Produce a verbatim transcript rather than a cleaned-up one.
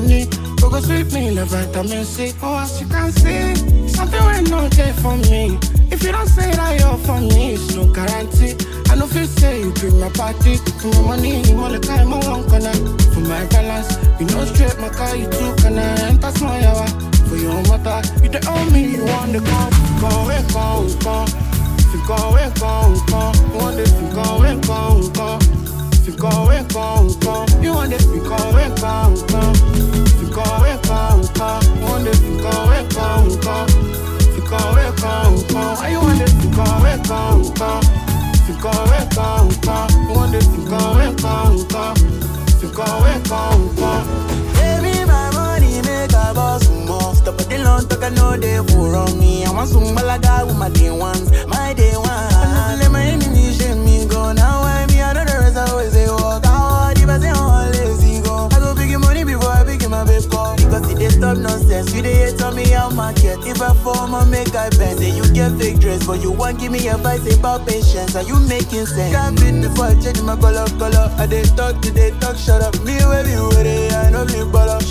money. Go go sweep me like vitamin C. Oh, as you can see, something will not there for me. If you don't say that you're for me, it's no guarantee. I know if you say you bring my party. For my money, you want the time I want corner. For my balance, you know straight my car, you too can I enter small yawa. For your mother, you the owe me, you want the go. Go away, go, go. If you go away, go, go. You want this, you go away, go, go. If you go away, go, go. You want this, you go away, go, go. If you go away, go, go. You want this, you go away, go, go. If you go away, go, go. Why you want this, you go away, go, go. If you go away, go, go. You want this, you go away, go, go. If you go away, go, go. Give me my money, make a boss more. Stop at the long talk, I know they for on me. I want some malaga with my day ones, my day ones. I let my enemies shame me go. Now I me, I know the rest always say walk out. If I say all lazy go, I go big money before I big my babe call. Because if they stop nonsense, you they hate on me out market. If I form I make I bend. Say you get fake dress, but you won't give me advice about patience. Are you making sense? Can't beat before I change my color, color. I they talk to they talk, shut up. Me where you with it, I know me baller.